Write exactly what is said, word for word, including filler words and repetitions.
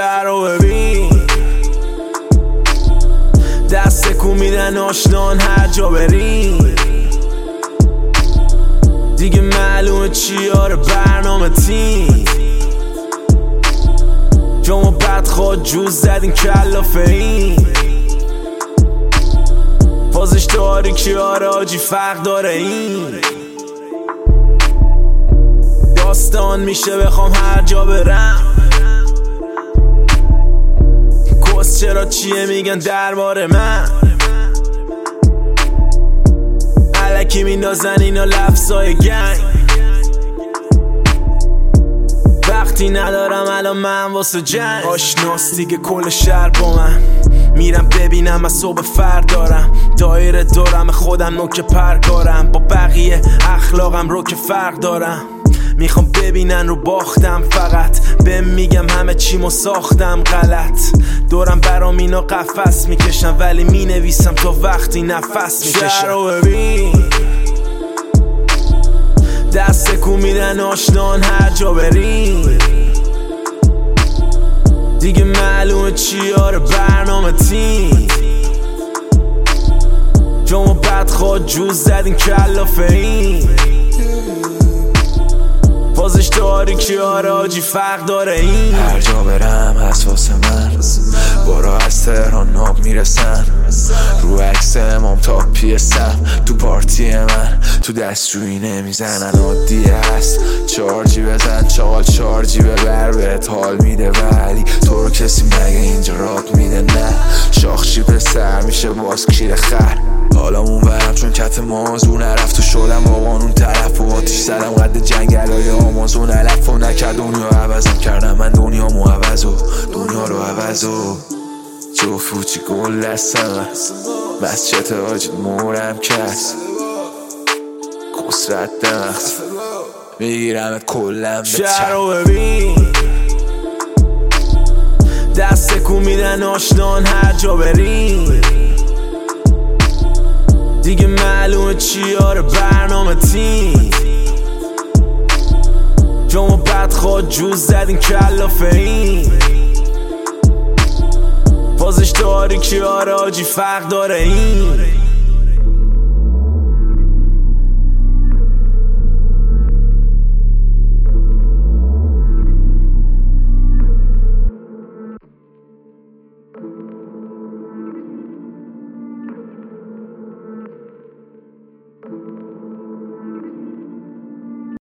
شهر رو ببین، دست کو میدن آشنان هر جا بریم. دیگه معلومه چیاره برنامه تیم، جامو بدخواد جوز زدین کلافه این. فازش داری که آره آجی فرق داره این. داستان میشه بخوام هر جا برم، کس چرا چیه میگن درباره من. علکی میندازن اینا لفظای گنگ، وقتی ندارم الان من واسه جنگ. آشناس دیگه کل شهر با من، میرم ببینم از صبح فرد دارم. دایره دارم خودم نوک پرگارم، با بقیه اخلاقم رو که فرق دارم. میخوام ببینن رو باختم، فقط بهم میگم همه چیمو ساختم غلط. دورم برام اینا قفس میکشم، ولی مینویسم تا وقتی نفس میکشم. شهر رو ببین، دست کو میدن آشنان هر جا بریم. دیگه معلومه چیاره برنامه تیم، جامو بدخواد جوز زدین کلافه این. فازش داری که آره آجی فرق داره این. هر جا برم هست واسه من، بارا از تهران ناب میرسن. رو عکس امام تا پیسم، تو پارتی من تو دستشویی نمیزنن. عادیه هست چارجی بزن چاقال چارجی ببر بهت حال میده، ولی تو رو کسی مگه اینجا راب میده؟ نه شاخشی پسر میشه باز کشیر خر. حالا اون برم چون کت مازو نرفت و شدم با قانون طرف و آتیش زدم قد جنگل های آمازون. علف و نکرد دنیا عوضم کردم من دنیا مو عوض و دنیا رو عوض و جو فوچی گل دستم مسجد حاجی مورم کس کسرت دمخت میگیرمت کلم به شهر رو ببین، دست کو میدن آشنان هر جا بریم. دیگه معلومه چیاره برنامه تیم، جامو بدخواد جوز زدین کلافه این. فازش داری که آره آجی فرق داره این.